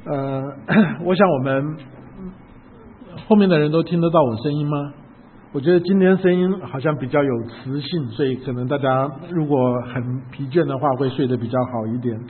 我想我们后面的人都听得到我声音吗？我觉得今天声音好像比较有磁性，所以可能大家如果很疲倦的话，会睡得比较好一点。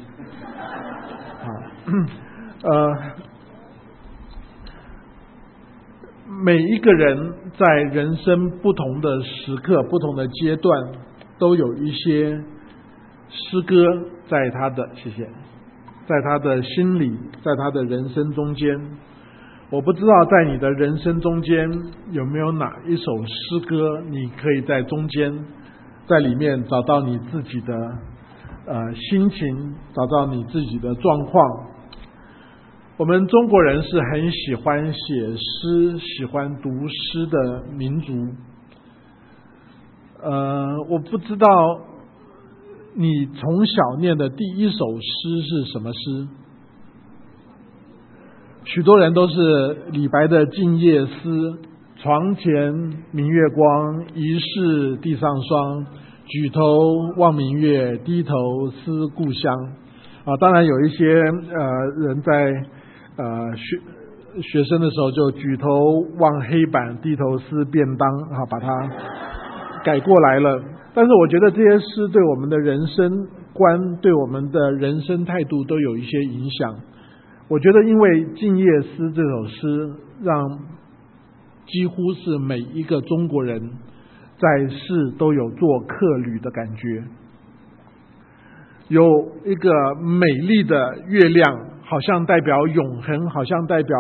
每一个人在人生不同的时刻、不同的阶段，都有一些诗歌在他的心里，在他的人生中间。我不知道在你的人生中间有没有哪一首诗歌，你可以在中间，在里面找到你自己的心情，找到你自己的状况。我们中国人是很喜欢写诗、喜欢读诗的民族。我不知道你从小念的第一首诗是什么诗？许多人都是李白的《静夜思》，床前明月光，疑是地上霜。举头望明月，低头思故乡。当然有一些人在学生的时候就举头望黑板，低头思便当，把它改过来了。但是我觉得这些诗对我们的人生观，对我们的人生态度都有一些影响。我觉得因为《静夜思》这首诗，让几乎是每一个中国人在世都有做客旅的感觉。有一个美丽的月亮，好像代表永恒，好像代表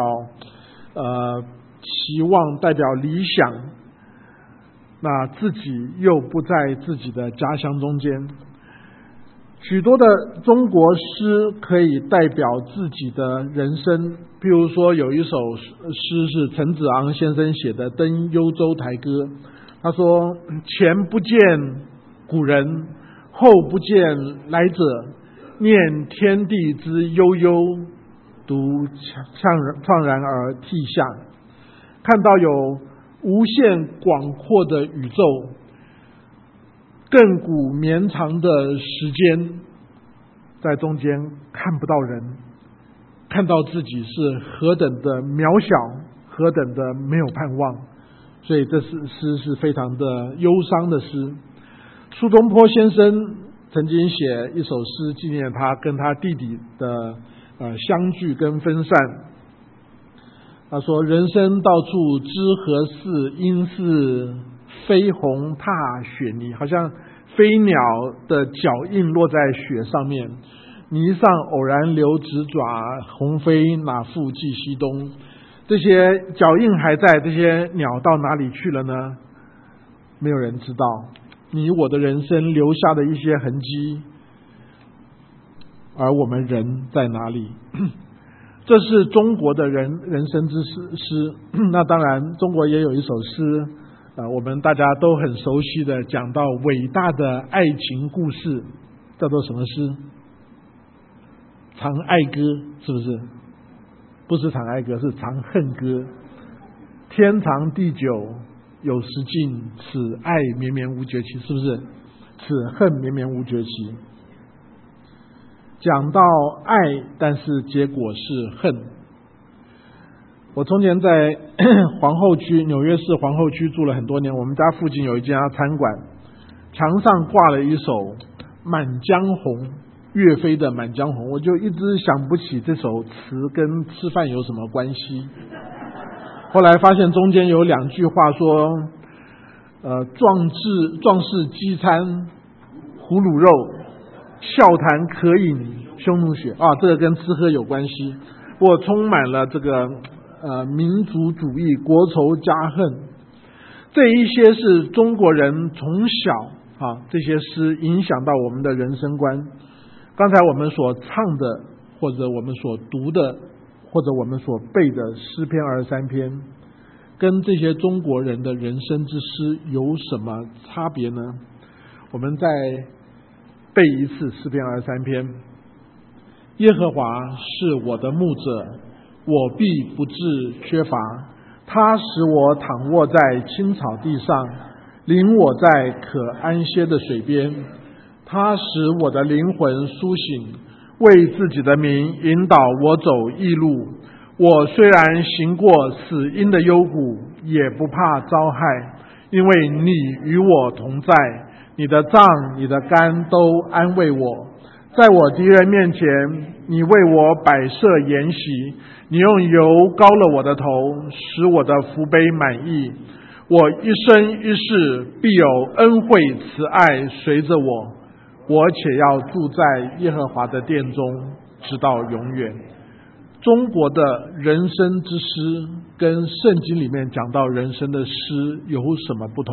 期望，代表理想，那自己又不在自己的家乡中间。许多的中国诗可以代表自己的人生，譬如说有一首诗是陈子昂先生写的《登幽州台歌》，他说：前不见古人，后不见来者，念天地之悠悠，独怆然而涕下。看到有无限广阔的宇宙，亘古绵长的时间，在中间看不到人，看到自己是何等的渺小，何等的没有盼望。所以这诗是非常的忧伤的诗。苏东坡先生曾经写一首诗纪念他跟他弟弟的相聚跟分散。他说：人生到处知何似，应是飞鸿踏雪泥。好像飞鸟的脚印落在雪上面，泥上偶然留指爪，鸿飞哪复计西东。这些脚印还在，这些鸟到哪里去了呢？没有人知道。你我的人生留下的一些痕迹，而我们人在哪里？这是中国的人生之诗。那当然中国也有一首诗，我们大家都很熟悉的，讲到伟大的爱情故事，叫做什么诗？长爱歌，是不是？不是长爱歌，是长恨歌。天长地久有时尽，此爱绵绵无绝期，是不是？此恨绵绵无绝期。讲到爱，但是结果是恨。我从前在皇后区，纽约市皇后区住了很多年，我们家附近有一家餐馆，墙上挂了一首《满江红》，岳飞的《满江红》，我就一直想不起这首词跟吃饭有什么关系。后来发现中间有两句话说壮士饥餐胡虏肉，笑谈渴饮匈奴血。这个跟吃喝有关系。我充满了这个民族主义，国仇家恨。这一些是中国人从小这些诗影响到我们的人生观。刚才我们所唱的，或者我们所读的，或者我们所背的诗篇23篇，跟这些中国人的人生之诗有什么差别呢？我们再背一次诗篇23篇。耶和华是我的牧者，我必不致缺乏。他使我躺卧在青草地上，领我在可安歇的水边。他使我的灵魂苏醒， 为自己的名引导我走义路。我虽然行过死荫的幽谷，也不怕遭害，因为你与我同在，你的杖你的竿都安慰我。在我敌人面前，你为我摆设筵席，你用油膏了我的头，使我的福杯满溢。我一生一世必有恩惠慈爱随着我，我且要住在耶和华的殿中，直到永远。中国的人生之诗跟圣经里面讲到人生的诗有什么不同？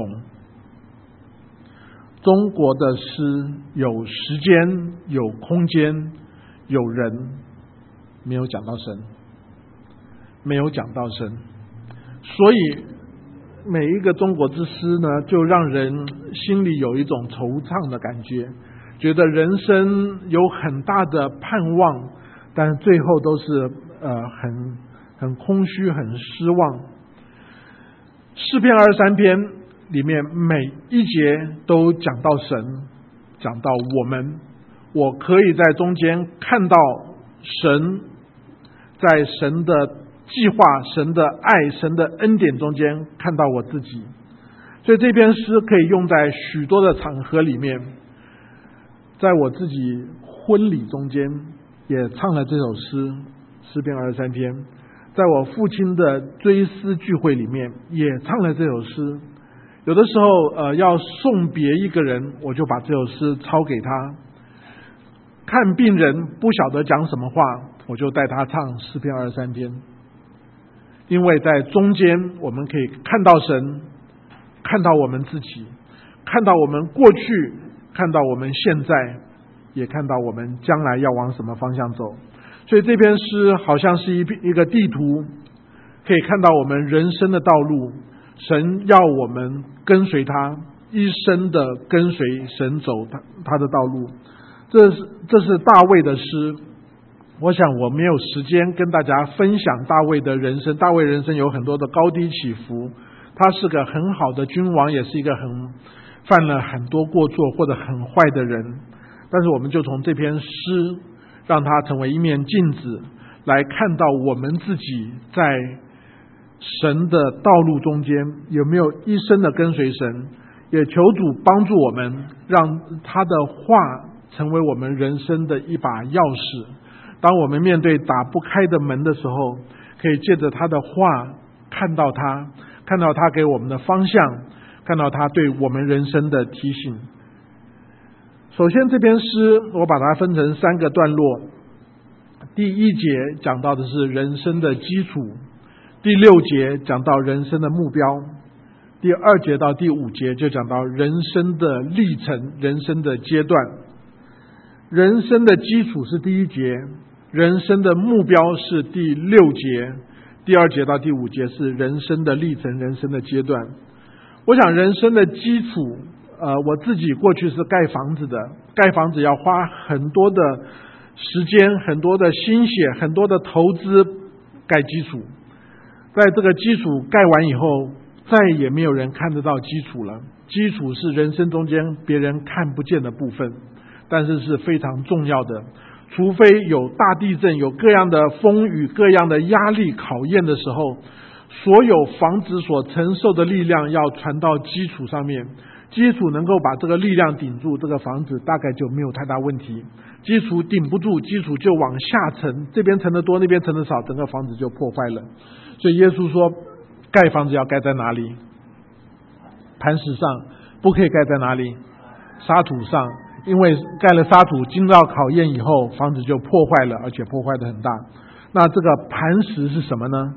中国的诗有时间，有空间，有人，没有讲到神，没有讲到神。所以每一个中国之诗呢，就让人心里有一种惆怅的感觉，觉得人生有很大的盼望，但是最后都是很空虚，很失望。诗篇23篇里面每一节都讲到神，讲到我们，我可以在中间看到神，在神的计划、神的爱、神的恩典中间看到我自己。所以这篇诗可以用在许多的场合里面。在我自己婚礼中间也唱了这首诗，诗篇23篇。在我父亲的追思聚会里面也唱了这首诗。有的时候要送别一个人，我就把这首诗抄给他。看病人不晓得讲什么话，我就带他唱诗篇23篇。因为在中间我们可以看到神，看到我们自己，看到我们过去，看到我们现在，也看到我们将来要往什么方向走。所以这篇诗好像是一个地图，可以看到我们人生的道路。神要我们跟随他，一生的跟随神走他的道路。这是大卫的诗。我想我没有时间跟大家分享大卫的人生。大卫人生有很多的高低起伏，他是个很好的君王，也是一个犯了很多过错或者很坏的人。但是我们就从这篇诗，让它成为一面镜子，来看到我们自己在神的道路中间有没有一生的跟随神。也求主帮助我们，让他的话成为我们人生的一把钥匙。当我们面对打不开的门的时候，可以借着他的话看到他给我们的方向，看到他对我们人生的提醒。首先这篇诗我把它分成3个段落。第1节讲到的是人生的基础，第6节讲到人生的目标，第2节到第5节就讲到人生的历程，人生的阶段。人生的基础是第1节，人生的目标是第6节，第2节到第5节是人生的历程，人生的阶段。我想人生的基础我自己过去是盖房子的，盖房子要花很多的时间，很多的心血，很多的投资盖基础。在这个基础盖完以后，再也没有人看得到基础了。基础是人生中间别人看不见的部分，但是是非常重要的。除非有大地震，有各样的风雨，各样的压力考验的时候，所有房子所承受的力量要传到基础上面。基础能够把这个力量顶住，这个房子大概就没有太大问题。基础顶不住，基础就往下沉，这边沉得多，那边沉得少，整个房子就破坏了。所以耶稣说，盖房子要盖在哪里？磐石上，不可以盖在哪里？沙土上。因为盖了沙土，经到考验以后，房子就破坏了，而且破坏得很大。那这个磐石是什么呢？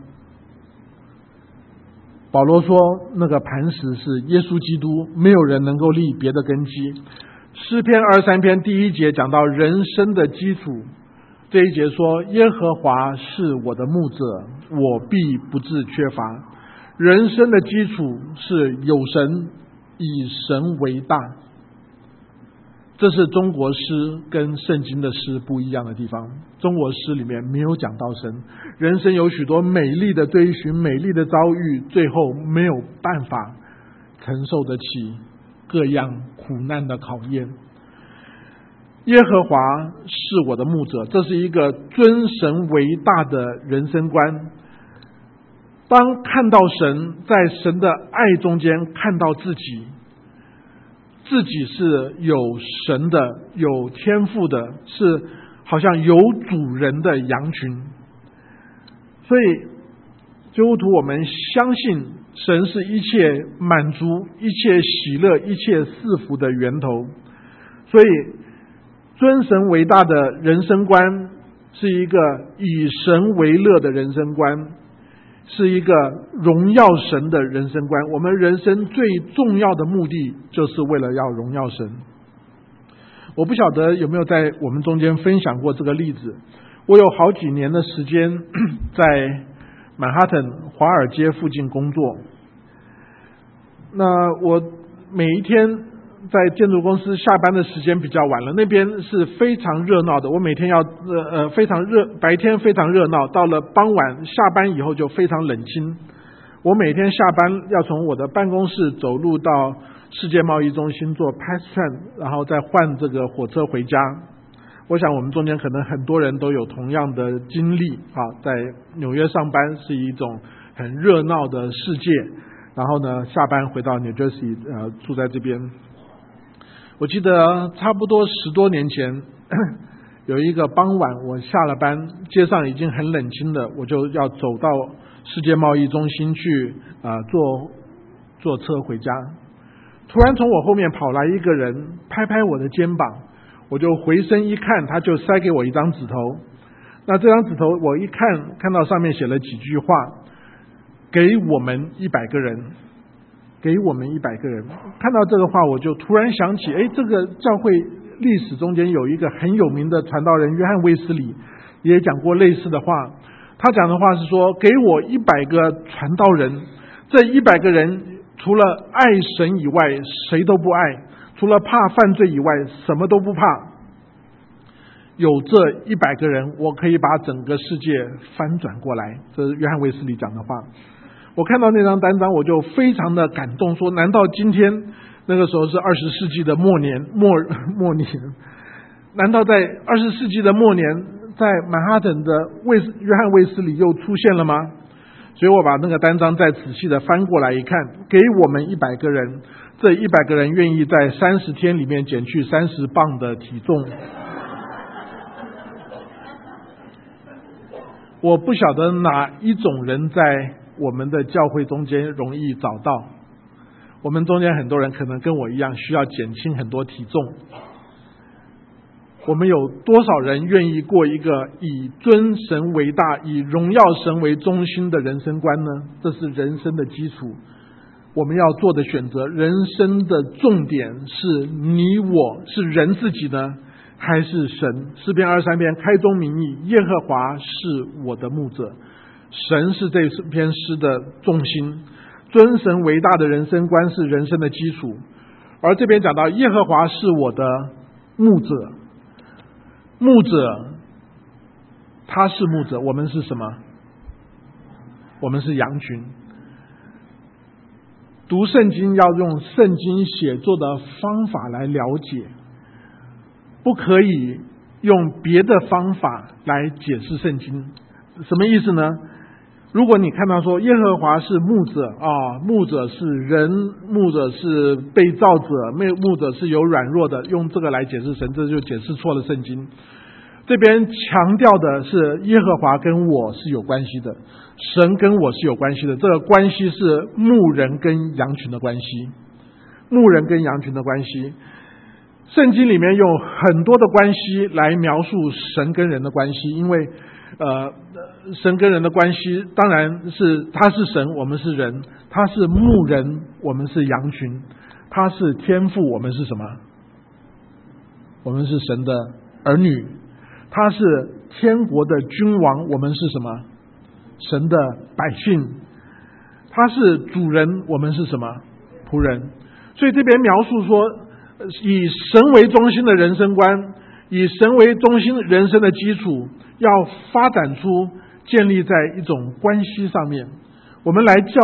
保罗说，那个磐石是耶稣基督，没有人能够立别的根基。诗篇23篇第1节讲到人生的基础，这一节说，耶和华是我的牧者，我必不致缺乏。人生的基础是有神，以神为大。这是中国诗跟圣经的诗不一样的地方。中国诗里面没有讲到神，人生有许多美丽的追寻，美丽的遭遇，最后没有办法承受得起各样苦难的考验。 耶和华是我的牧者，这是一个尊神为大的人生观。当看到神，在神的爱中间看到自己是有神的，有天赋的，是好像有主人的羊群。所以基督徒，我们相信神是一切满足、一切喜乐、一切赐福的源头。所以尊神为大的人生观是一个以神为乐的人生观，是一个荣耀神的人生观。我们人生最重要的目的就是为了要荣耀神。我不晓得有没有在我们中间分享过这个例子。我有好几年的时间在曼哈顿华尔街附近工作，那我每一天在建筑公司下班的时间比较晚了，那边是非常热闹的。我每天要非常热，白天非常热闹，到了傍晚下班以后就非常冷清。我每天下班要从我的办公室走路到世界贸易中心坐 Pass Train， 然后再换这个火车回家。我想我们中间可能很多人都有同样的经历啊，在纽约上班是一种很热闹的世界，然后呢下班回到 New Jersey 住在这边。我记得差不多10多年前有一个傍晚，我下了班，街上已经很冷清了，我就要走到世界贸易中心去坐车回家。突然从我后面跑来一个人，拍拍我的肩膀，我就回身一看，他就塞给我一张纸头。那这张纸头我一看到上面写了几句话，给我们100个人，给我们100个人。看到这个话，我就突然想起，这个教会历史中间有一个很有名的传道人约翰卫斯理也讲过类似的话。他讲的话是说，给我100个传道人，这100个人除了爱神以外谁都不爱，除了怕犯罪以外什么都不怕。有这100个人，我可以把整个世界翻转过来。这是约翰卫斯理讲的话。我看到那张单张，我就非常的感动，说难道今天，那个时候是20世纪的末年，难道在20世纪的末年，在曼哈顿的约翰卫斯理又出现了吗？所以我把那个单张再仔细的翻过来一看，给我们100个人，这100个人愿意在30天里面减去30磅的体重。我不晓得哪一种人在我们的教会中间容易找到。我们中间很多人可能跟我一样需要减轻很多体重。我们有多少人愿意过一个以尊神为大，以荣耀神为中心的人生观呢？这是人生的基础。我们要做的选择，人生的重点是你我，是人自己呢，还是神？诗篇23篇开宗明义，耶和华是我的牧者。神是这篇诗的重心，尊神为大的人生观是人生的基础。而这边讲到耶和华是我的牧者，牧者他是牧者，我们是什么？我们是羊群。读圣经要用圣经写作的方法来了解，不可以用别的方法来解释圣经。什么意思呢？如果你看到说耶和华是牧者牧者是人，牧者是被造者，牧者是有软弱的，用这个来解释神，这就解释错了圣经。这边强调的是耶和华跟我是有关系的，神跟我是有关系的，这个关系是牧人跟羊群的关系，牧人跟羊群的关系。圣经里面用很多的关系来描述神跟人的关系，因为神跟人的关系当然是他是神，我们是人，他是牧人，我们是羊群，他是天父，我们是什么？我们是神的儿女，他是天国的君王，我们是什么？神的百姓，他是主人，我们是什么？仆人。所以这边描述说，以神为中心的人生观，以神为中心人生的基础，要发展出建立在一种关系上面。我们来教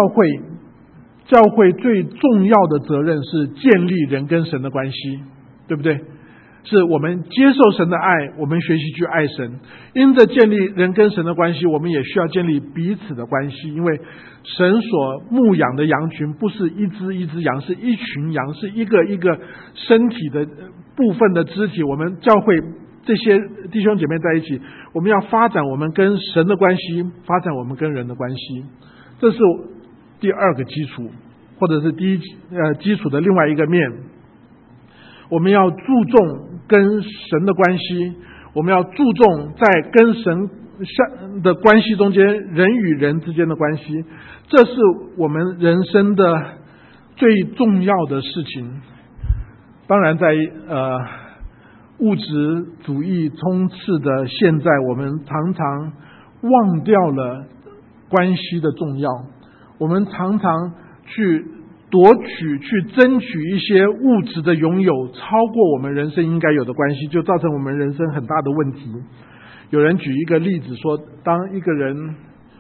会最重要的责任是建立人跟神的关系，对不对？ 是我们接受神的爱，我们学习去爱神。因着建立人跟神的关系，我们也需要建立彼此的关系，因为神所牧养的羊群不是一只一只羊，是一群羊，是一个一个身体的部分的肢体。我们教会这些弟兄姐妹在一起，我们要发展我们跟神的关系，发展我们跟人的关系。这是第二个基础，或者是基础的另外一个面。我们要注重跟神的关系，我们要注重在跟神的关系中间人与人之间的关系，这是我们人生的最重要的事情。当然在物质主义充斥的现在，我们常常忘掉了关系的重要，我们常常去夺取、去争取一些物质的拥有，超过我们人生应该有的关系，就造成我们人生很大的问题。有人举一个例子说，当一个人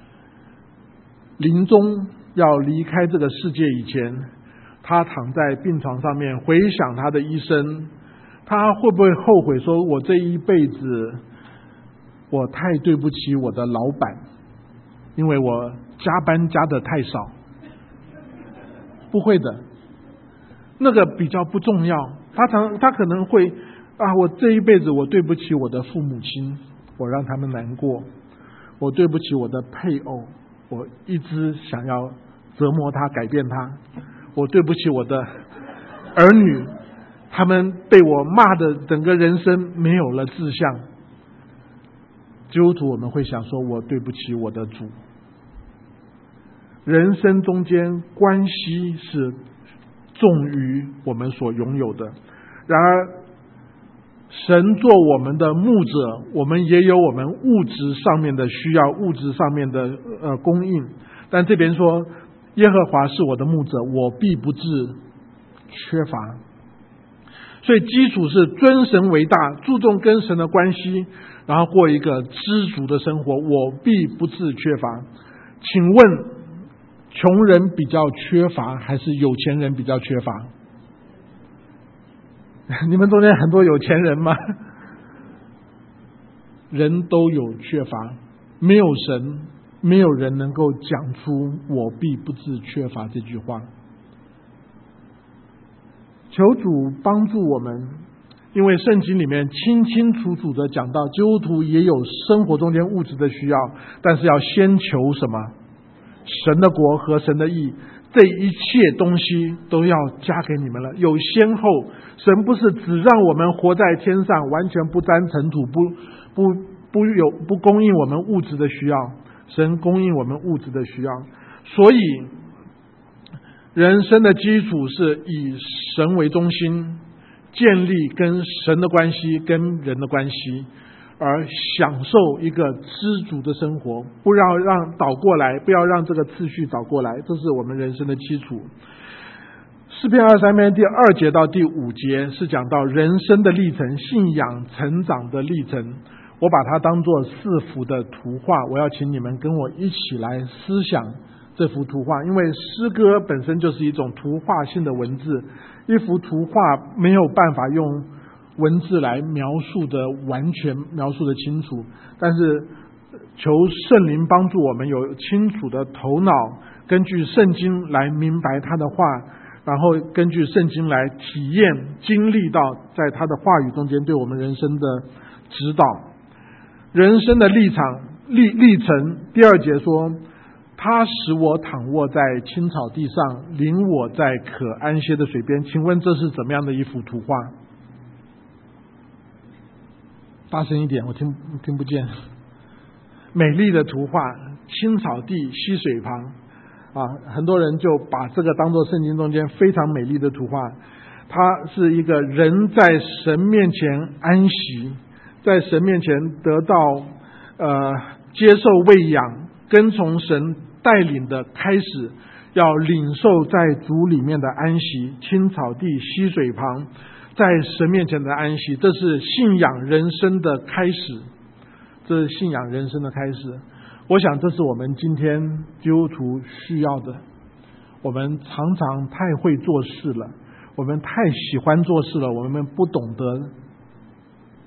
临终要离开这个世界以前，他躺在病床上面回想他的一生，他会不会后悔说，我这一辈子我太对不起我的老板，因为我加班加得太少？不会的，那个比较不重要。他可能会我这一辈子我对不起我的父母亲，我让他们难过，我对不起我的配偶，我一直想要折磨他、改变他，我对不起我的儿女，他们被我骂的整个人生没有了志向。基督徒我们会想说，我对不起我的主。人生中间关系是重于我们所拥有的，然而神做我们的牧者，我们也有我们物质上面的需要，物质上面的供应。但这边说，耶和华是我的牧者，我必不致缺乏。所以基础是尊神为大，注重跟神的关系，然后过一个知足的生活，我必不致缺乏。请问穷人比较缺乏还是有钱人比较缺乏？你们中间很多有钱人吗？人都有缺乏，没有神，没有人能够讲出我必不致缺乏这句话。求主帮助我们，因为圣经里面清清楚楚的讲到，基督徒也有生活中间物质的需要，但是要先求什么？神的国和神的义，这一切东西都要加给你们了，有先后。神不是只让我们活在天上，完全不沾尘土，不供应我们物质的需要，神供应我们物质的需要。所以人生的基础是以神为中心，建立跟神的关系、跟人的关系，而享受一个知足的生活，不要让倒过来，不要让这个次序倒过来，这是我们人生的基础。诗篇23篇第2节到第5节是讲到人生的历程，信仰成长的历程。我把它当作4幅的图画，我要请你们跟我一起来思想这幅图画，因为诗歌本身就是一种图画性的文字，一幅图画没有办法用文字来描述的完全描述的清楚，但是求圣灵帮助我们有清楚的头脑，根据圣经来明白他的话，然后根据圣经来体验经历到在他的话语中间对我们人生的指导。人生的历程第2节说，他使我躺卧在青草地上，领我在可安歇的水边。请问这是怎么样的一幅图画？大声一点，我听不见。美丽的图画，青草地，溪水旁很多人就把这个当作圣经中间非常美丽的图画。它是一个人在神面前安息，在神面前得到接受喂养，跟从神带领的开始，要领受在主里面的安息，青草地溪水旁，在神面前的安息，这是信仰人生的开始，这是信仰人生的开始。我想这是我们今天基督徒需要的。我们常常太会做事了，我们太喜欢做事了，我们不懂得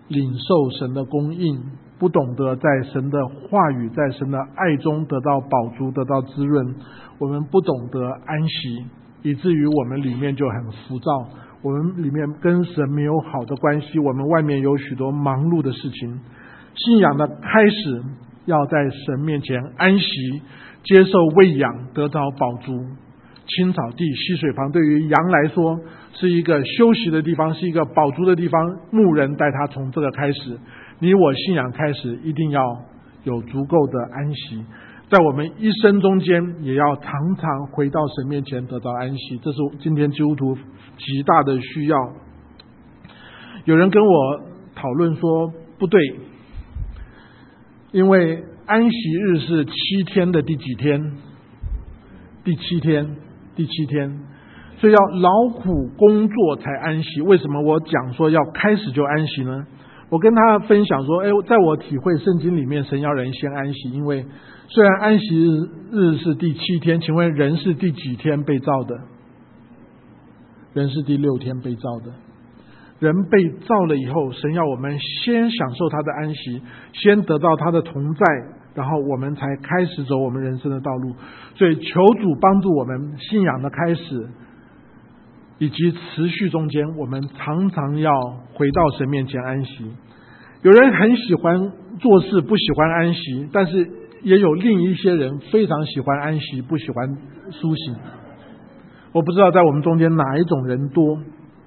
领受神的供应，不懂得在神的话语在神的爱中得到饱足得到滋润，我们不懂得安息，以至于我们里面就很浮躁，我们里面跟神没有好的关系，我们外面有许多忙碌的事情。信仰的开始要在神面前安息，接受喂养，得到饱足。青草地溪水旁对于羊来说是一个休息的地方，是一个饱足的地方，牧人带他从这个开始。你我信仰开始一定要有足够的安息，在我们一生中间也要常常回到神面前得到安息，这是今天基督徒极大的需要。有人跟我讨论说不对，因为安息日是7天的第几天？第七天，所以要劳苦工作才安息。为什么我讲说要开始就安息呢？我跟他分享说，在我体会圣经里面神要人先安息，因为虽然安息日是第7天，请问人是第几天被造的？人是第6天被造的。人被造了以后，神要我们先享受他的安息，先得到他的同在，然后我们才开始走我们人生的道路。所以求主帮助我们信仰的开始以及持续中间，我们常常要回到神面前安息。有人很喜欢做事，不喜欢安息，但是也有另一些人非常喜欢安息，不喜欢苏醒。我不知道在我们中间哪一种人多。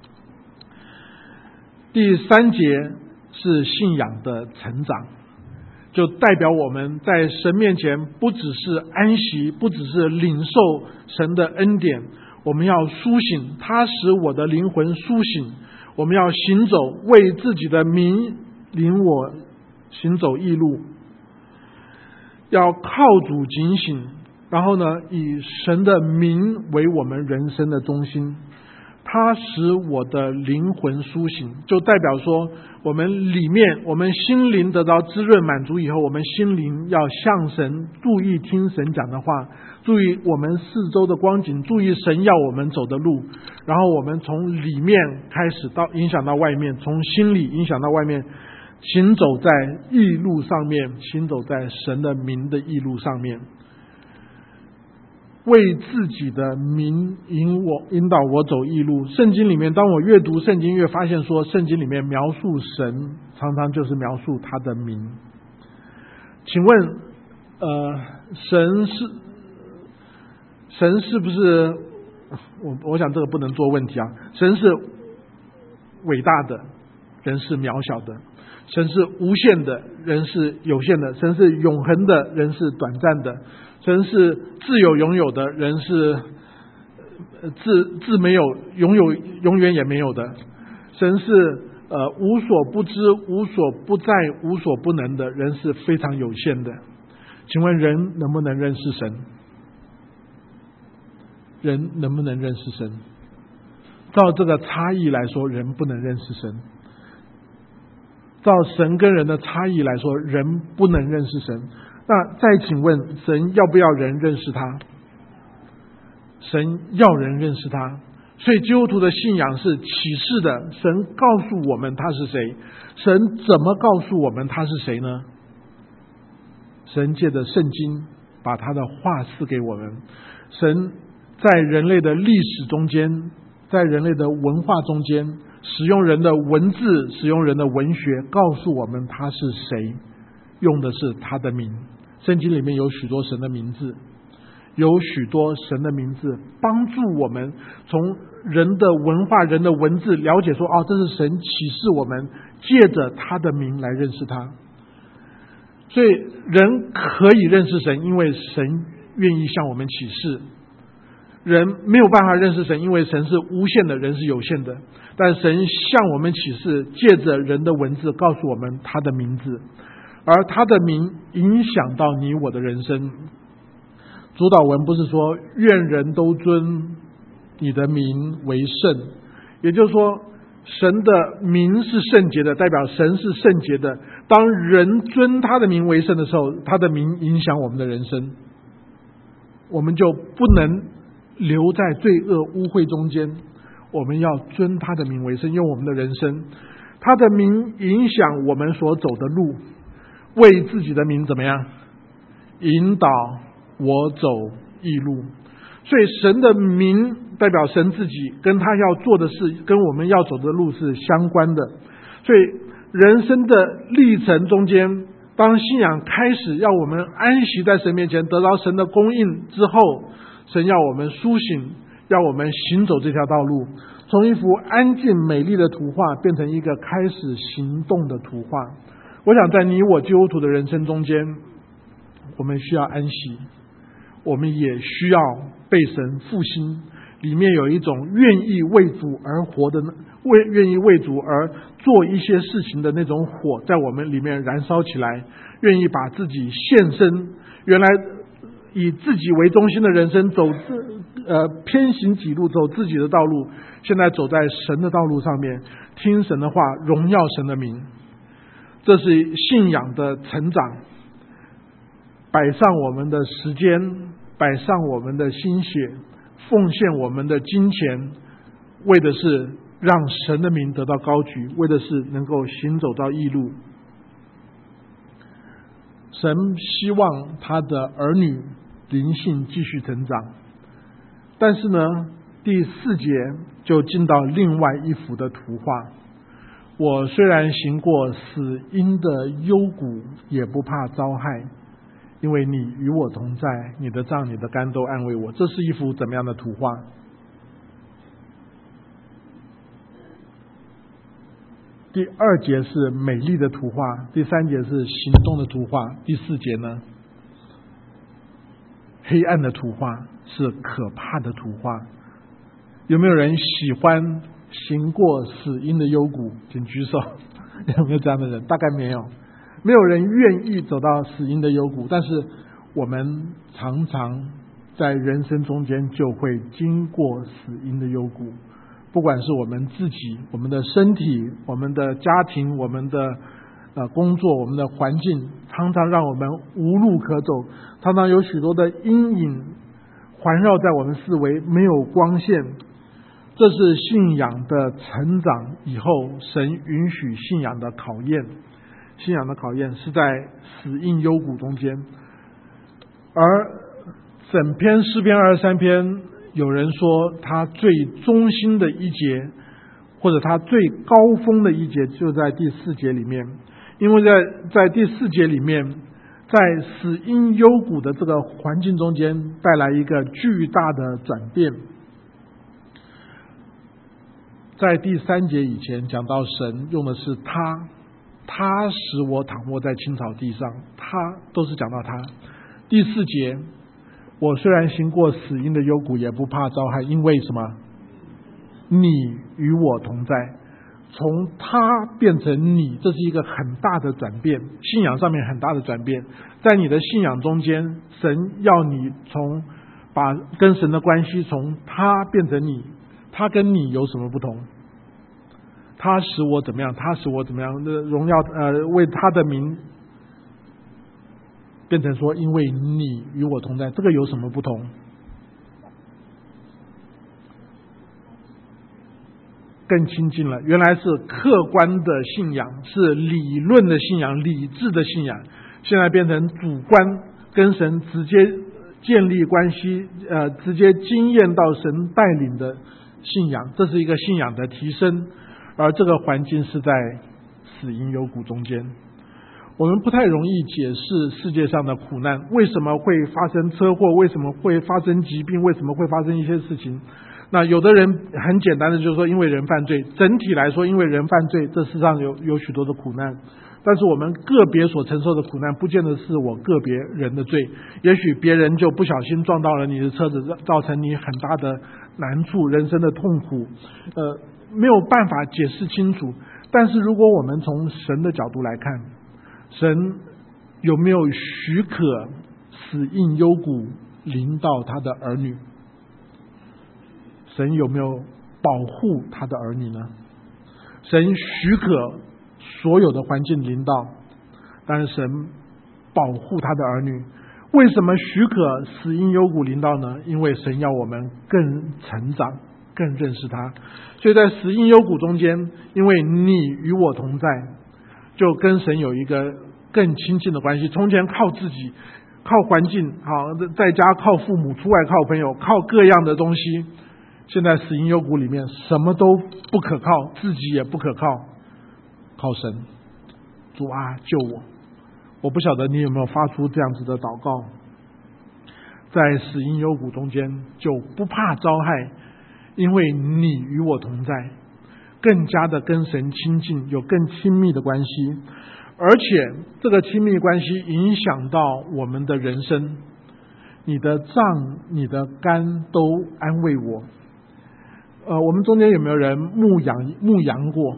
第3节是信仰的成长，就代表我们在神面前不只是安息，不只是领受神的恩典，我们要苏醒，他使我的灵魂苏醒。我们要行走，为自己的名领我行走义路，要靠主警醒，然后呢，以神的名为我们人生的中心。他使我的灵魂苏醒，就代表说我们里面，我们心灵得到滋润满足以后，我们心灵要向神，注意听神讲的话，注意我们四周的光景，注意神要我们走的路，然后我们从里面开始到影响到外面，从心里影响到外面，行走在义路上面，行走在神的名的义路上面，为自己的名引导我走义路。圣经里面，当我阅读圣经，越发现说圣经里面描述神常常就是描述他的名。请问神是不是我想这个不能做问题啊。神是伟大的，人是渺小的；神是无限的，人是有限的；神是永恒的，人是短暂的；神是自有拥有的，人是自没有拥有，永远也没有的；神是无所不知、无所不在、无所不能的，人是非常有限的。请问人能不能认识神？人能不能认识神？照这个差异来说，人不能认识神。照神跟人的差异来说，人不能认识神。那再请问，神要不要人认识他？神要人认识他。所以基督徒的信仰是启示的，神告诉我们他是谁。神怎么告诉我们他是谁呢？神借着圣经把他的话赐给我们。神在人类的历史中间，在人类的文化中间，使用人的文字，使用人的文学告诉我们他是谁，用的是他的名。圣经里面有许多神的名字，有许多神的名字帮助我们从人的文化、人的文字了解说，这是神启示我们，借着他的名来认识他。所以人可以认识神，因为神愿意向我们启示。人没有办法认识神，因为神是无限的，人是有限的。但神向我们启示，借着人的文字告诉我们他的名字，而他的名影响到你我的人生。主祷文不是说愿人都尊你的名为圣，也就是说神的名是圣洁的，代表神是圣洁的。当人尊他的名为圣的时候，他的名影响我们的人生，我们就不能留在罪恶污秽中间，我们要尊他的名为圣，用我们的人生。 他的名影响我们所走的路，为自己的名怎么样？引导我走义路。所以神的名代表神自己，跟他要做的事，跟我们要走的路是相关的。所以人生的历程中间，当信仰开始要我们安息在神面前，得到神的供应之后，神要我们苏醒，要我们行走这条道路，从一幅安静美丽的图画变成一个开始行动的图画。我想在你我基督徒的人生中间，我们需要安息，我们也需要被神复兴，里面有一种愿意为主而活的，愿意为主而做一些事情的那种火在我们里面燃烧起来，愿意把自己献身。原来以自己为中心的人生偏行己路，走自己的道路，现在走在神的道路上面，听神的话，荣耀神的名。这是信仰的成长，摆上我们的时间，摆上我们的心血，奉献我们的金钱，为的是让神的名得到高举，为的是能够行走到义路。神希望他的儿女灵性继续成长，但是呢，第4节就进到另外一幅的图画。我虽然行过死荫的幽谷，也不怕遭害，因为你与我同在，你的杖你的竿都安慰我。这是一幅怎么样的图画？第2节是美丽的图画，第3节是行动的图画，第4节呢，黑暗的图画，是可怕的图画。有没有人喜欢行过死荫的幽谷？请举手。有没有这样的人？大概没有。没有人愿意走到死荫的幽谷，但是我们常常在人生中间就会经过死荫的幽谷。不管是我们自己，我们的身体，我们的家庭，我们的工作，我们的环境，常常让我们无路可走，常常有许多的阴影环绕在我们四围，没有光线。这是信仰的成长以后，神允许信仰的考验。信仰的考验是在死荫幽谷中间。而整篇诗篇23篇，有人说他最中心的一节，或者他最高峰的一节就在第4节里面。因为在第4节里面，在死荫幽谷的这个环境中间带来一个巨大的转变。在第3节以前讲到神用的是他使我躺卧在青草地上，他都是讲到他。第4节，我虽然行过死荫的幽谷，也不怕遭害，因为什么？你与我同在。从他变成你，这是一个很大的转变，信仰上面很大的转变。在你的信仰中间，神要你把跟神的关系从他变成你。他跟你有什么不同？他使我怎么样？他使我怎么样的荣耀？为他的名变成说，因为你与我同在，这个有什么不同？更亲近了，原来是客观的信仰，是理论的信仰，理智的信仰，现在变成主观，跟神直接建立关系，直接经验到神带领的信仰，这是一个信仰的提升。而这个环境是在死荫幽谷中间。我们不太容易解释世界上的苦难，为什么会发生车祸，为什么会发生疾病，为什么会发生一些事情。那有的人很简单的就是说，因为人犯罪。整体来说，因为人犯罪，这世上有许多的苦难。但是我们个别所承受的苦难，不见得是我个别人的罪，也许别人就不小心撞到了你的车子，造成你很大的难处，人生的痛苦，没有办法解释清楚。但是如果我们从神的角度来看，神有没有许可死荫幽谷临到他的儿女？神有没有保护他的儿女呢？神许可所有的环境临到，但是神保护他的儿女。为什么许可死荫幽谷临到呢？因为神要我们更成长， 更认识他。所以在死荫幽谷中间，因为你与我同在，就跟神有一个更亲近的关系。从前靠自己，靠环境，在家靠父母，出外靠朋友，靠各样的东西。现在死荫幽谷里面什么都不可靠，自己也不可靠，靠神。主啊，救我！我不晓得你有没有发出这样子的祷告。在死荫幽谷中间就不怕遭害，因为你与我同在，更加的跟神亲近，有更亲密的关系。而且这个亲密关系影响到我们的人生，你的杖你的竿都安慰我。我们中间有没有人牧羊过？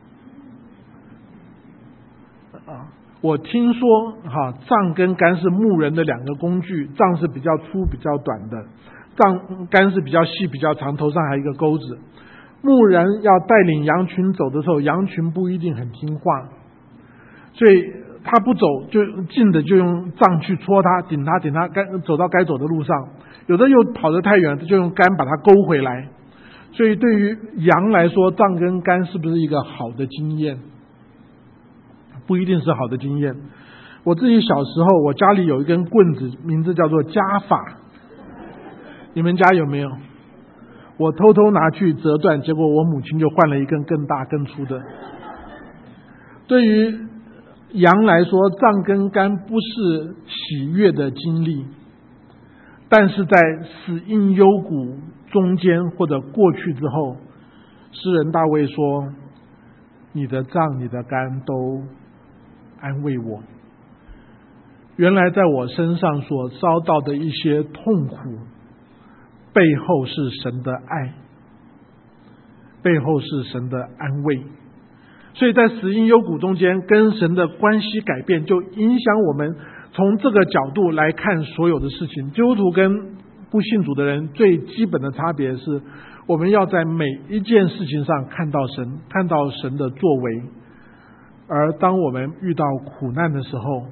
我听说杖跟竿是牧人的两个工具，杖是比较粗比较短的，竿是比较细比较长，头上还有一个钩子。牧人要带领羊群走的时候，羊群不一定很听话，所以他不走就近的就用杖去戳他，顶他，走到该走的路上。有的又跑得太远，就用竿把他勾回来。所以对于羊来说，杖跟竿是不是一个好的经验？不一定是好的经验。我自己小时候，我家里有一根棍子，名字叫做家法，你们家有没有？我偷偷拿去折断，结果我母亲就换了一根更大更粗的。对于羊来说，杖跟竿不是喜悦的经历，但是在死荫幽谷中间或者过去之后，诗人大卫说，你的杖你的竿都安慰我。原来在我身上所遭到的一些痛苦，背后是神的爱，背后是神的安慰。所以在死荫幽谷中间跟神的关系改变，就影响我们从这个角度来看所有的事情。基督徒跟不信主的人最基本的差别是，我们要在每一件事情上看到神，看到神的作为。而当我们遇到苦难的时候，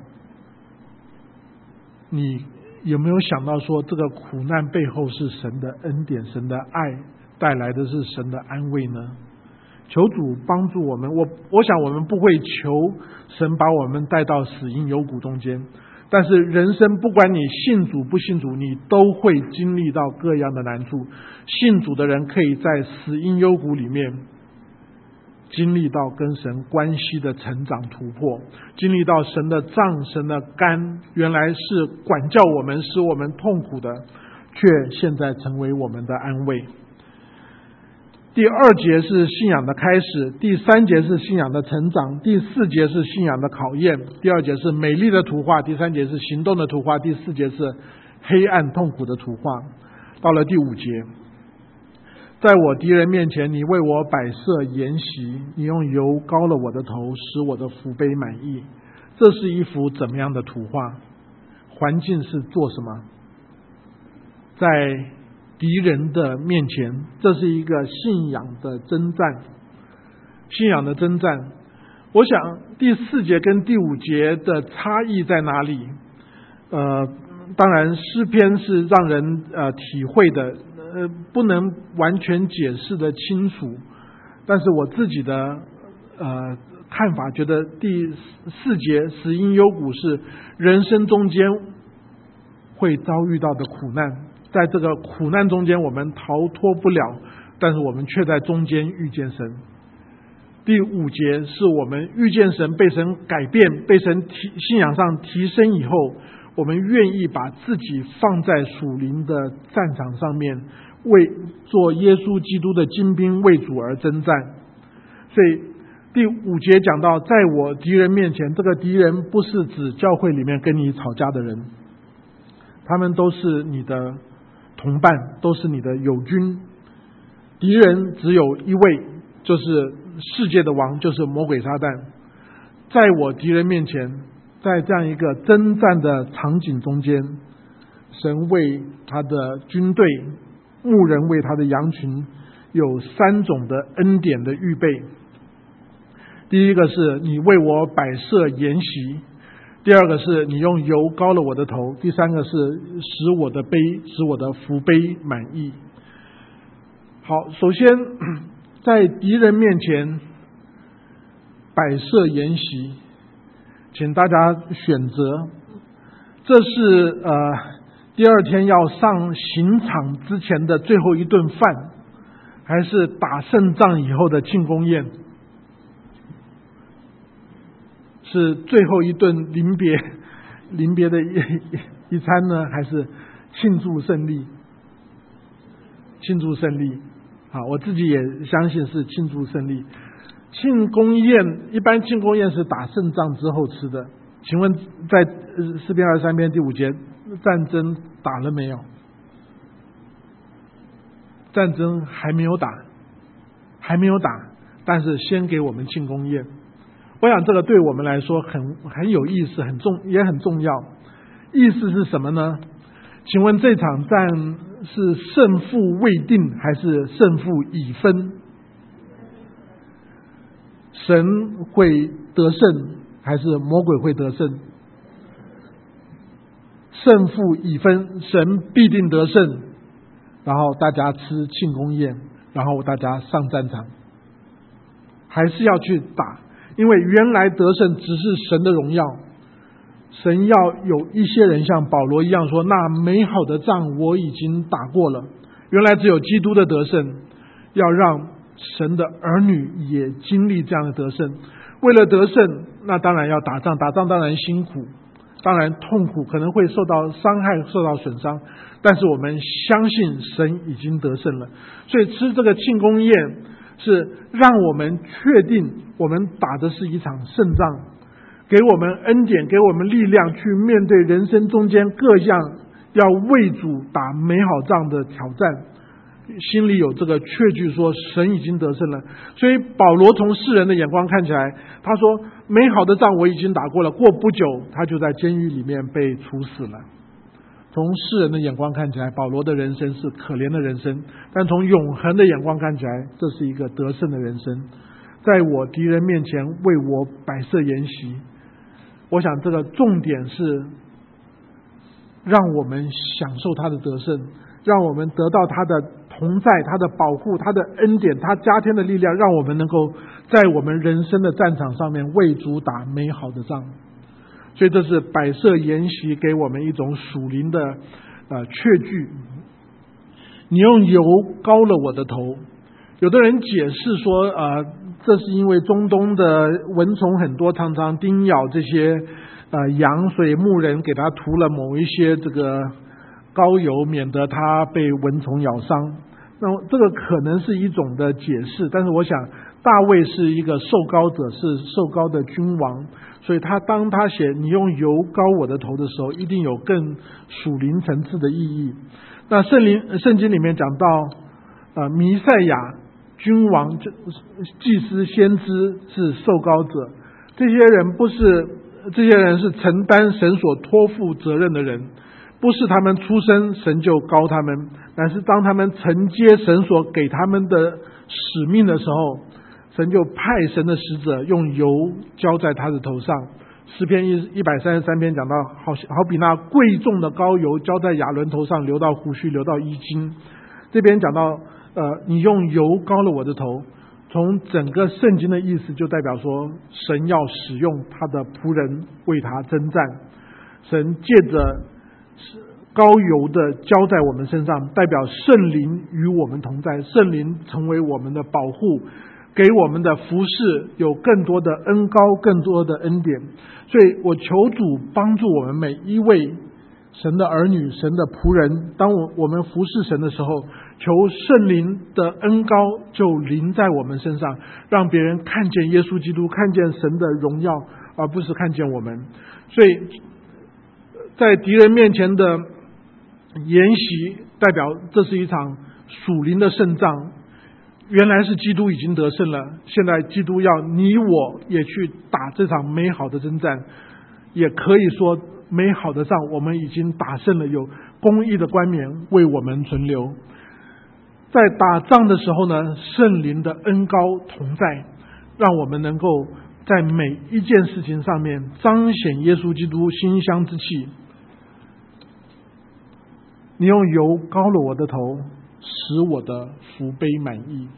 你有没有想到说，这个苦难背后是神的恩典，神的爱带来的是神的安慰呢？求主帮助我们。我想我们不会求神把我们带到死荫幽谷中间，但是人生不管你信主不信主，你都会经历到各样的难处。信主的人可以在死荫幽谷里面经历到跟神关系的成长突破，经历到神的杖神的竿原来是管教我们使我们痛苦的，却现在成为我们的安慰。第二节是信仰的开始，第三节是信仰的成长，第四节是信仰的考验，第二节是美丽的图画，第三节是行动的图画，第四节是黑暗痛苦的图画。到了第五节，在我敌人面前，你为我摆设筵席，你用油膏了我的头，使我的福杯满溢。这是一幅怎么样的图画？环境是做什么？在敌人的面前，这是一个信仰的征战。信仰的征战，我想第四节跟第五节的差异在哪里？当然诗篇是让人体会的，不能完全解释的清楚，但是我自己的看法，觉得第四节死荫幽谷是人生中间会遭遇到的苦难，在这个苦难中间我们逃脱不了，但是我们却在中间遇见神。第五节是我们遇见神，被神改变，被神信仰上提升以后，我们愿意把自己放在属灵的战场上面，为做耶稣基督的精兵，为主而征战。所以第五节讲到，在我敌人面前，这个敌人不是指教会里面跟你吵架的人，他们都是你的同伴，都是你的友军。敌人只有一位，就是世界的王，就是魔鬼撒旦。在我敌人面前，在这样一个征战的场景中间，神为他的军队，牧人为他的羊群，有三种的恩典的预备。第一个是你为我摆设筵席，第二个是你用油膏了我的头，第三个是使我的福杯满溢。 好，首先在敌人面前摆设筵席，请大家选择，这是第二天要上刑场之前的最后一顿饭，还是打胜仗以后的庆功宴？是最后一顿临别的一餐呢，还是庆祝胜利？庆祝胜利，好，我自己也相信是庆祝胜利。庆功宴，一般庆功宴是打胜仗之后吃的。请问在诗篇23篇第5节，战争打了没有？战争还没有打，但是先给我们庆功宴。我想这个对我们来说很有意思，也很重要。意思是什么呢？请问这场战是胜负未定，还是胜负已分？神会得胜，还是魔鬼会得胜？胜负已分，神必定得胜，然后大家吃庆功宴，然后大家上战场，还是要去打？因为原来得胜只是神的荣耀，神要有一些人像保罗一样说，那美好的仗我已经打过了。原来只有基督的得胜，要让神的儿女也经历这样的得胜。为了得胜，那当然要打仗，打仗当然辛苦，当然痛苦，可能会受到伤害，受到损伤，但是我们相信神已经得胜了。所以吃这个庆功宴是让我们确定我们打的是一场胜仗，给我们恩典，给我们力量去面对人生中间各样要为主打美好仗的挑战，心里有这个确据说神已经得胜了。所以保罗从世人的眼光看起来，他说美好的仗我已经打过了，过不久他就在监狱里面被处死了。从世人的眼光看起来，保罗的人生是可怜的人生，但从永恒的眼光看起来，这是一个得胜的人生。在我敌人面前为我摆设筵席，我想这个重点是让我们享受他的得胜，让我们得到他的同在，他的保护，他的恩典，他加添的力量，让我们能够在我们人生的战场上面为主打美好的仗。所以这是摆设筵席给我们一种属灵的确据。你用油膏了我的头。有的人解释说这是因为中东的蚊虫很多，常常叮咬这些羊，所以牧人给他涂了某一些这个膏油，免得他被蚊虫咬伤。那么这个可能是一种的解释，但是我想大卫是一个受膏者，是受膏的君王，所以当他写你用油膏我的头的时候，一定有更属灵层次的意义。那圣经里面讲到弥赛亚、君王、祭司、先知是受膏者，这些人是承担神所托付责任的人，不是他们出生神就膏他们，但是当他们承接神所给他们的使命的时候，神就派神的使者用油浇在他的头上。诗篇133篇讲到好比那贵重的膏油浇在亚伦头上，流到胡须，流到衣襟。这边讲到你用油膏了我的头，从整个圣经的意思就代表说，神要使用他的仆人为他征战。神借着膏油的浇在我们身上，代表圣灵与我们同在，圣灵成为我们的保护，给我们的服事有更多的恩膏，更多的恩典。所以我求主帮助我们每一位神的儿女，神的仆人，当我们服侍神的时候，求圣灵的恩膏就临在我们身上，让别人看见耶稣基督，看见神的荣耀，而不是看见我们。所以在敌人面前的筵席，代表这是一场属灵的胜仗。原来是基督已经得胜了，现在基督要你我也去打这场美好的征战，也可以说美好的仗我们已经打胜了，有公义的冠冕为我们存留。在打仗的时候呢，圣灵的恩膏同在，让我们能够在每一件事情上面彰显耶稣基督馨香之气。你用油膏了我的头， 使我的福杯满溢。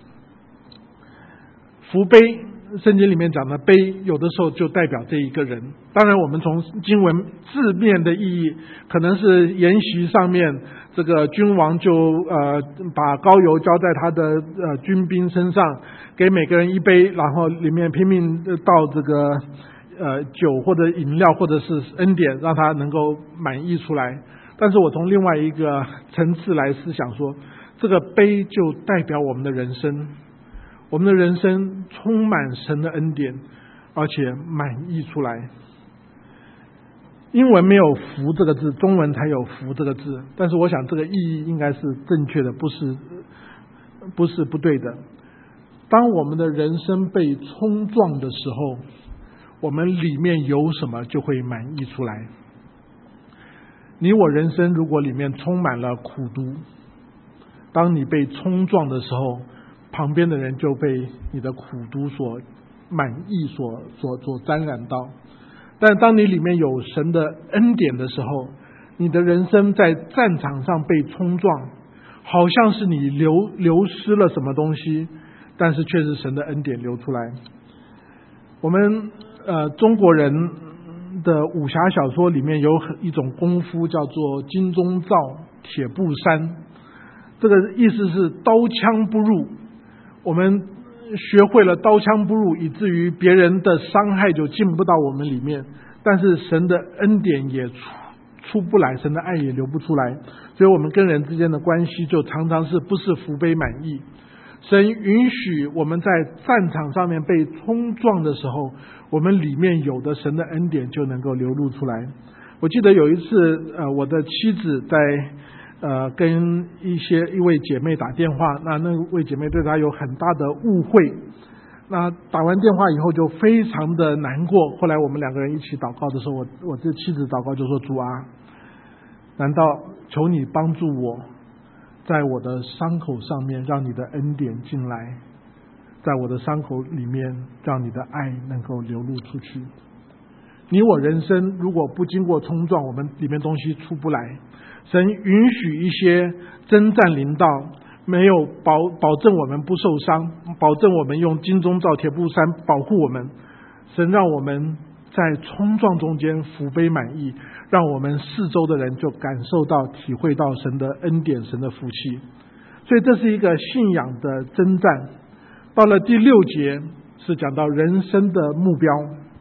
福杯，圣经里面讲的杯，有的时候就代表这一个人。当然我们从经文字面的意义，可能是筵席上面这个君王就把膏油浇在他的军兵身上，给每个人一杯，然后里面拼命倒这个酒或者饮料或者是恩典，让他能够满溢出来。但是我从另外一个层次来思想说，这个杯就代表我们的人生，我们的人生充满神的恩典，而且满溢出来。英文没有福这个字，中文才有福这个字，但是我想这个意义应该是正确的，不是不对的。当我们的人生被冲撞的时候，我们里面有什么就会满溢出来。你我人生如果里面充满了苦毒，当你被冲撞的时候，旁边的人就被你的苦毒所满溢所沾染到。但当你里面有神的恩典的时候，你的人生在战场上被冲撞，好像是你流失了什么东西，但是却是神的恩典流出来。我们中国人的武侠小说里面有一种功夫叫做金钟罩铁布衫，这个意思是刀枪不入。我们学会了刀枪不入，以至于别人的伤害就进不到我们里面，但是神的恩典也出不来，神的爱也流不出来，所以我们跟人之间的关系就常常是不是福杯满溢。神允许我们在战场上面被冲撞的时候，我们里面有的神的恩典就能够流露出来。我记得有一次我的妻子在跟一位姐妹打电话，那位姐妹对她有很大的误会，那打完电话以后就非常的难过。后来我们两个人一起祷告的时候，我这妻子祷告就说，主啊，难道求你帮助我在我的伤口上面让你的恩典进来，在我的伤口里面让你的爱能够流露出去。你我人生如果不经过冲撞，我们里面东西出不来。神允许一些征战临到，没有保证我们不受伤，保证我们用金钟罩铁布衫保护我们。神让我们在冲撞中间福杯满溢，让我们四周的人就感受到体会到神的恩典，神的福气。所以这是一个信仰的征战。到了第6节是讲到人生的目标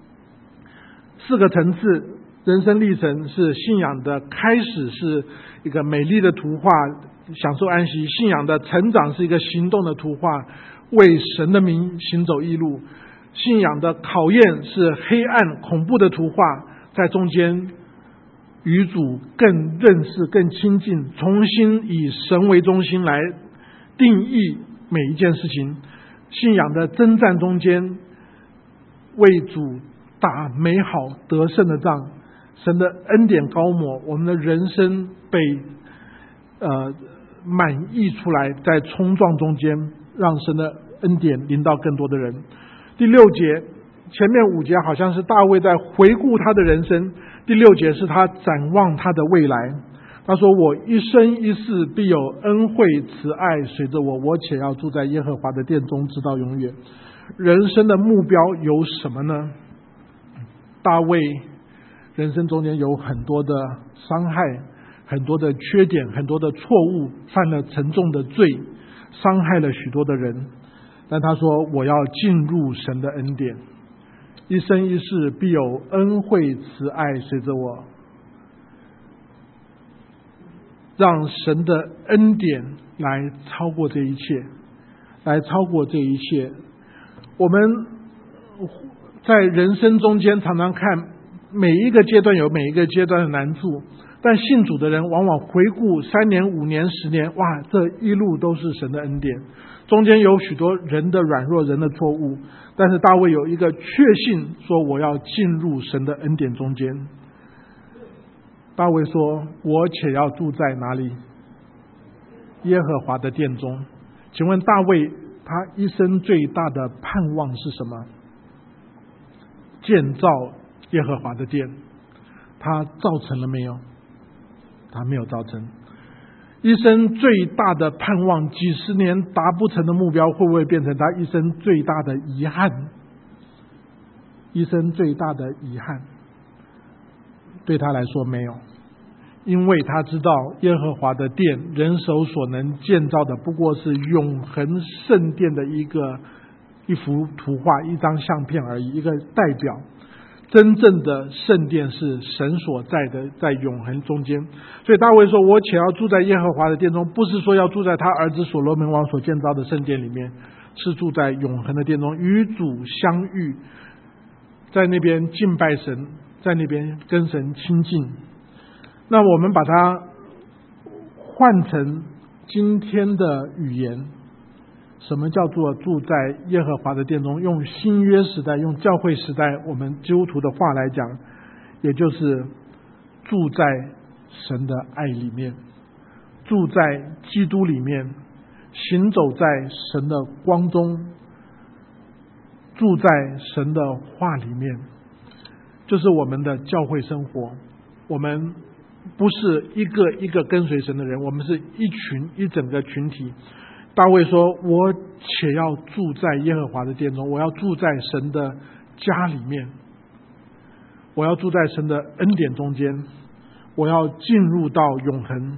，4个层次。人生历程是信仰的开始，是一个美丽的图画，享受安息；信仰的成长是一个行动的图画，为神的名行走义路；信仰的考验是黑暗恐怖的图画，在中间与主更认识更亲近，重新以神为中心来定义每一件事情。信仰的征战中间为主打美好得胜的仗，神的恩典高抹，我们的人生被满溢出来，在冲撞中间让神的恩典临到更多的人。第6节，前面5节好像是大卫在回顾他的人生，第6节是他展望他的未来。他说，我一生一世必有恩惠慈爱随着我，我且要住在耶和华的殿中直到永远。人生的目标有什么呢？大卫人生中间有很多的伤害，很多的缺点，很多的错误，犯了沉重的罪，伤害了许多的人。但他说，我要进入神的恩典，一生一世必有恩惠慈爱随着我，让神的恩典来超过这一切，来超过这一切。我们在人生中间常常看每一个阶段有每一个阶段的难处，但信主的人往往回顾3年5年10年，哇，这一路都是神的恩典，中间有许多人的软弱，人的错误，但是大卫有一个确信，说我要进入神的恩典中间。大卫说，我且要住在哪里？耶和华的殿中。请问大卫他一生最大的盼望是什么？建造耶和华的殿。他造成了没有？他没有造成。 一生最大的盼望，几十年达不成的目标，会不会变成他一生最大的遗憾？一生最大的遗憾，对他来说没有，因为他知道耶和华的殿，人手所能建造的，不过是永恒圣殿的一幅图画，一张相片而已，一个代表。真正的圣殿是神所在的，在永恒中间。所以大卫说，我且要住在耶和华的殿中，不是说要住在他儿子所罗门王所建造的圣殿里面，是住在永恒的殿中，与主相遇，在那边敬拜神，在那边跟神亲近。那我们把它换成今天的语言，什么叫做住在耶和华的殿中？用新约时代，用教会时代我们基督徒的话来讲，也就是住在神的爱里面，住在基督里面，行走在神的光中，住在神的话里面，就是我们的教会生活。我们不是一个一个跟随神的人，我们是一整个群体。大卫说，我且要住在耶和华的殿中，我要住在神的家里面，我要住在神的恩典中间，我要进入到永恒，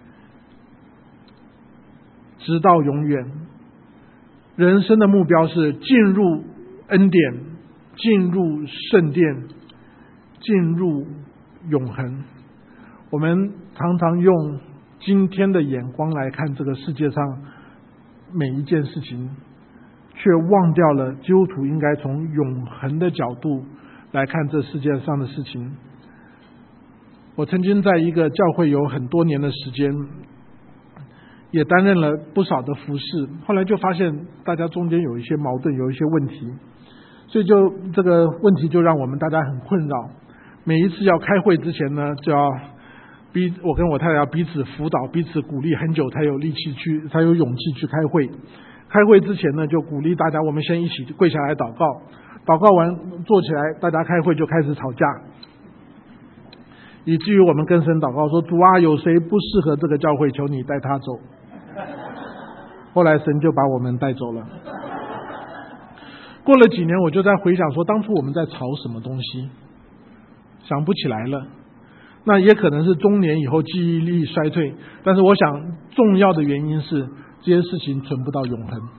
直到永远。人生的目标是进入恩典，进入圣殿，进入永恒。我们常常用今天的眼光来看这个世界上每一件事情，却忘掉了基督徒应该从永恒的角度来看这世界上的事情。我曾经在一个教会有很多年的时间，也担任了不少的服事，后来就发现大家中间有一些矛盾，有一些问题，所以这个问题就让我们大家很困扰。每一次要开会之前呢，就要我跟我太太要彼此辅导，彼此鼓励很久，才有勇气去开会。开会之前呢，就鼓励大家，我们先一起跪下来祷告，祷告完坐起来，大家开会就开始吵架，以至于我们跟神祷告说，主啊，有谁不适合这个教会，求你带他走。后来神就把我们带走了。过了几年，我就在回想说，当初我们在吵什么东西，想不起来了。那也可能是中年以后记忆力衰退，但是我想重要的原因是这些事情存不到永恒，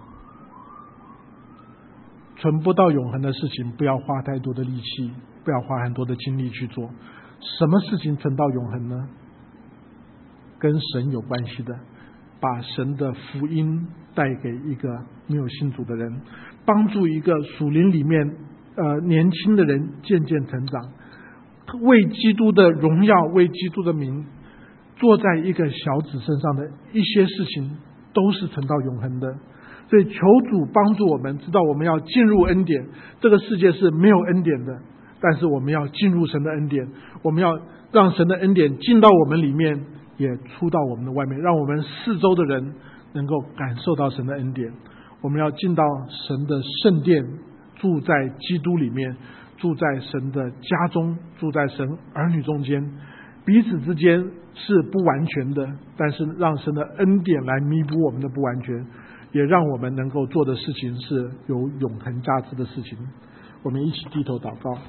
存不到永恒的事情，不要花太多的力气，不要花很多的精力去做。什么事情存到永恒呢？跟神有关系的，把神的福音带给一个没有信主的人，帮助一个属灵里面年轻的人渐渐成长，为基督的荣耀，为基督的名，做在一个小子身上的一些事情，都是存到永恒的。所以求主帮助我们，知道我们要进入恩典。这个世界是没有恩典的，但是我们要进入神的恩典，我们要让神的恩典进到我们里面，也出到我们的外面，让我们四周的人能够感受到神的恩典。我们要进到神的圣殿，住在基督里面，住在神的家中，住在神儿女中间，彼此之间是不完全的，但是让神的恩典来弥补我们的不完全，也让我们能够做的事情是有永恒价值的事情。我们一起低头祷告。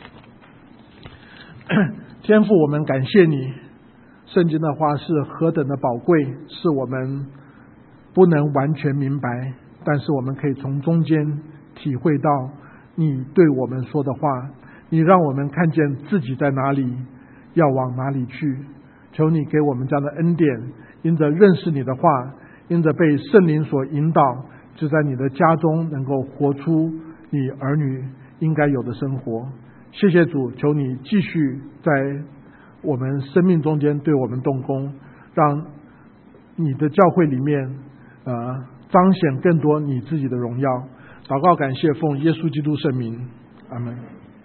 天父，我们感谢你，圣经的话是何等的宝贵，是我们不能完全明白，但是我们可以从中间体会到你对我们说的话，你让我们看见自己在哪里，要往哪里去。求你给我们这样的恩典，因着认识你的话，因着被圣灵所引导，就在你的家中能够活出你儿女应该有的生活。谢谢主，求你继续在我们生命中间对我们动工，让你的教会里面彰显更多你自己的荣耀。祷告感谢，奉耶稣基督圣名，阿们。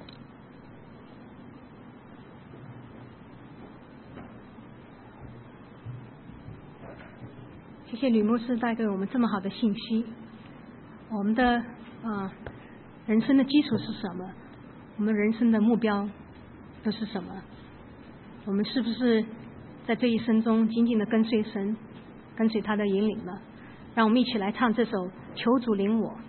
谢谢吕牧师带给我们这么好的信息。我们的人生的基础是什么？我们人生的目标又是什么？我们是不是在这一生中紧紧的跟随神，跟随他的引领了。让我们一起来唱这首《求主领我》。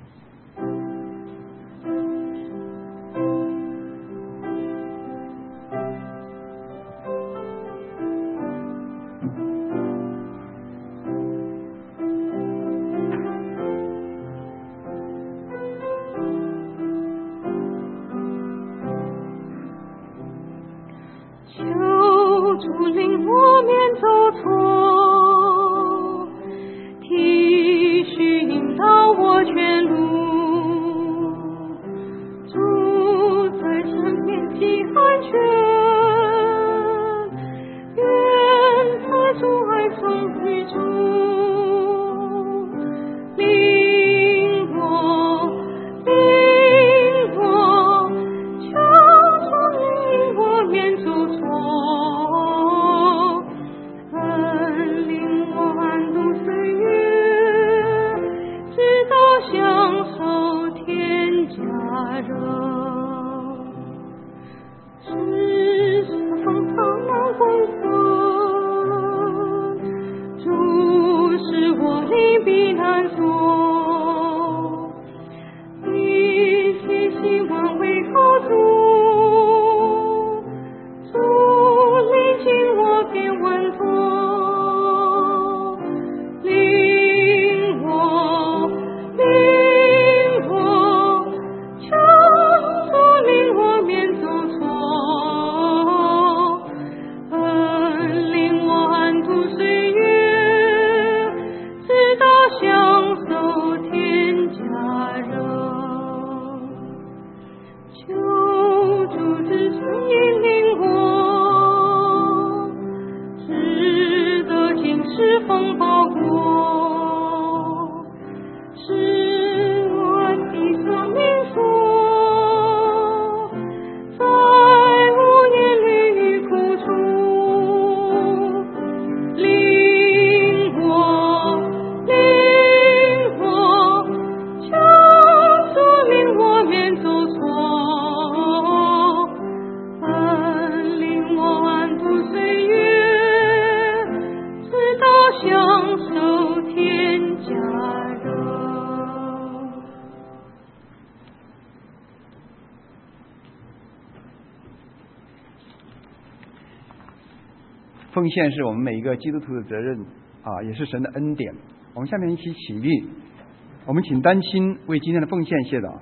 奉献是我们每一个基督徒的责任也是神的恩典。我们下面一起起立，我们请单亲为今天的奉献谢祷。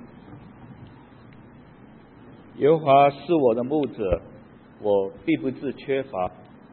耶和华是我的牧者，我必不致缺乏。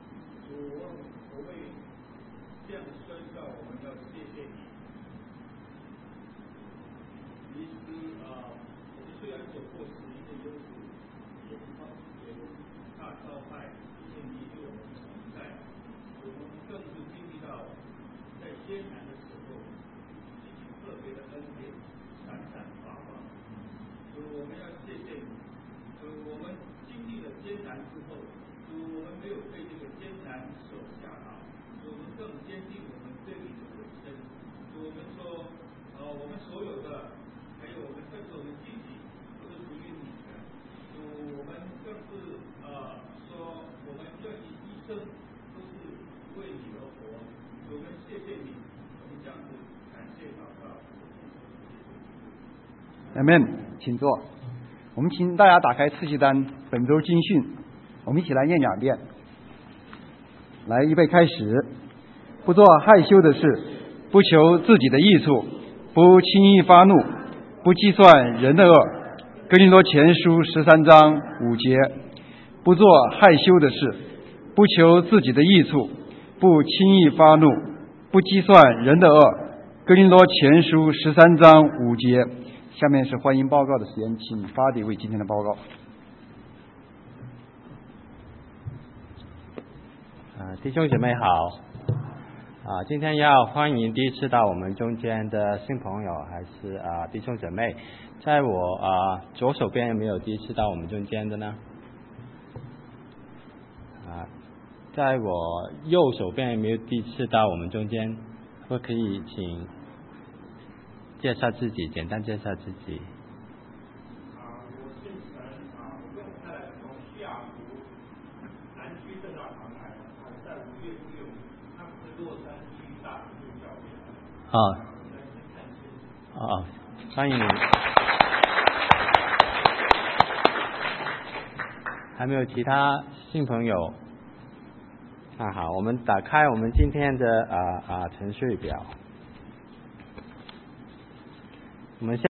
Amen， 请坐。我们请大家打开次序单，本周经训，我们一起来念2遍。来，预备开始。不做害羞的事，不求自己的益处，不轻易发怒，不计算人的恶。哥林多前书13章5节。不做害羞的事，不求自己的益处，不轻易发怒，不计算人的恶。哥林多前书13章5节。下面是欢迎报告的时间，请发迪为今天的报告。 弟兄姐妹好，今天要欢迎第一次到我们中间的新朋友，还是弟兄姐妹，在我左手边有没有第一次到我们中间的呢？在我右手边有没有第一次到我们中间？可以请介绍自己，简单介绍自己。 我姓陈，我跟我太太从西雅图南区正大堂来，在欢迎你。还没有其他新朋友？好，我们打开我们今天的程序表。我们